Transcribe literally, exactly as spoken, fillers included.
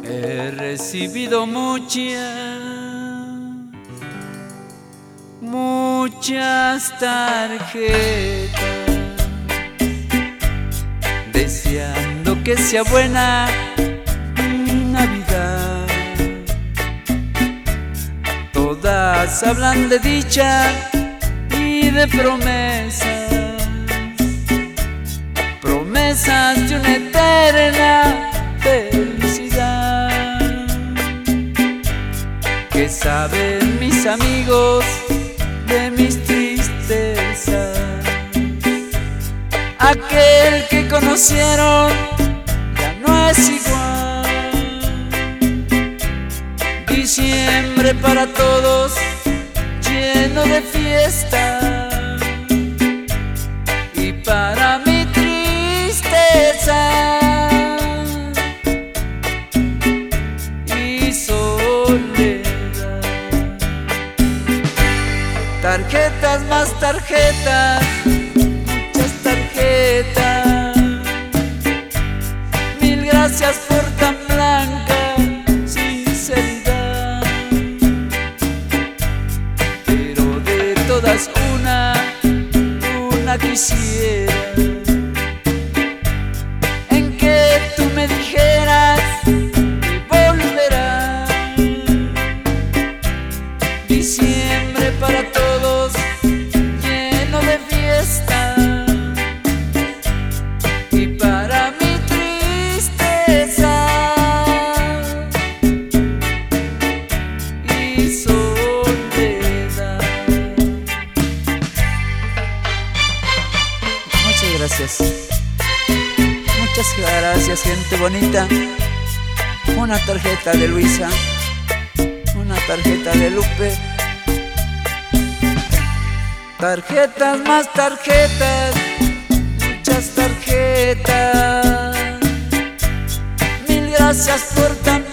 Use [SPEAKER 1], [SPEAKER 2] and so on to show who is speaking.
[SPEAKER 1] He recibido muchas, muchas tarjetas, deseando que sea buena mi Navidad. Todas hablan de dicha y de promesas, promesas de una eterna felicidad. ¿Qué saben mis amigos de mis tristezas? Aquel que conocieron ya no es igual. Diciembre para todos, lleno de fiesta, y para mi tristeza y soledad. Tarjetas más tarjetas, muchas tarjetas. Mil gracias por tan blanca sinceridad. Pero de todas una, una quisiera, en que tú me dijeras que volverás. Diciembre para todos, lleno de fiesta, y para mi tristeza y soledad. Muchas gracias, muchas gracias, gente bonita. Una tarjeta de Luisa, una tarjeta de Lupe. Tarjetas más tarjetas, muchas tarjetas. Mil gracias por tan